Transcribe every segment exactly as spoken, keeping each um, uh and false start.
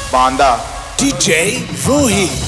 Banda DJ Rohit.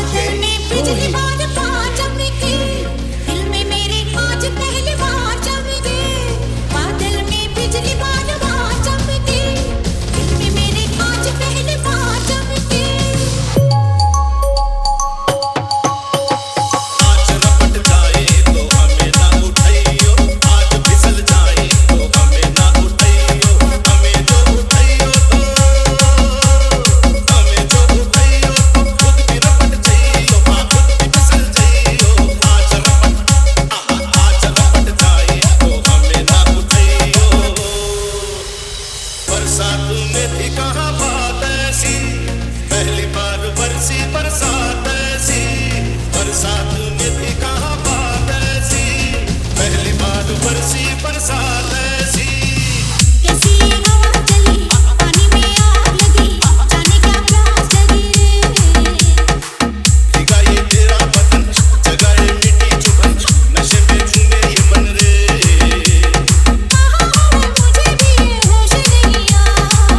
पहली बार बरसी बरसात ऐसी, बरसात में भी कहाँ बात ऐसी, पहली बार बरसी बरसात ऐसी। कैसी हवा चली, पानी में आग लगी, जाने क्या प्यास लगी रे। भीगा ये तेरा बदन, जगाए मिट्टी चुभन, नशे में झूमे ये मन रे। कहाँ है मुझे भी ये होश नहीं आया।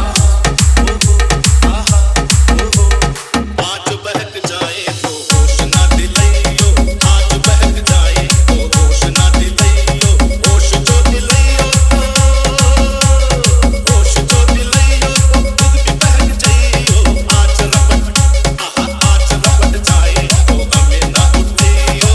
आज बहक जाए तो होश ना दिलाइयो, आज बहक जाए तो होश ना दिलाइयो, होश जो दिलाइयो तो होश जो दिलाइयो तो खुद भी बहक जाइयो। आज रपट आहा आज रपट जाए तो हमें ना उठियो।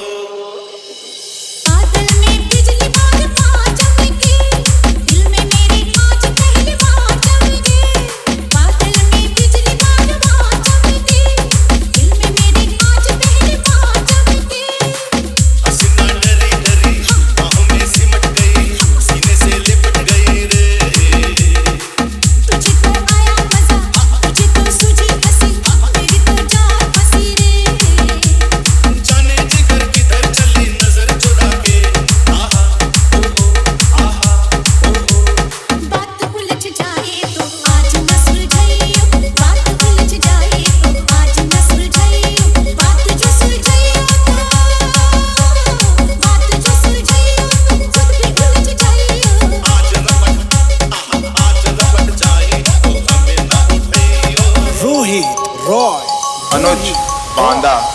बादल में बिजली बार बार चमकी, दिल में मेरे आज पहली बार चमकी। बादल में बिजली बार बार चमकी, दिल में मेरे आज पहली बार चमकी। हसीना डरी डरी बाहों में सिमट गई, सीने से लिपट गई रे। तुझे तो आया मजा, तुझे तो सूझी हंसी, मेरी तो जान फंसी रे। जाने जिगर किधर चली नजर चुरा के, आहा ओहो आहा ओहो। बात उलझ जाए तो आज न सुलझाइयो, बात उलझ जाए तो आज न सुलझाइयो, बात जो सुलझाइयो तो बात जो सुलझाइयो तो खुद भी उलझ जाइयो। आज रपट आहा आज रपट जाए तो हमें ना उठियो। रोहित रॉय अनुज बांदा।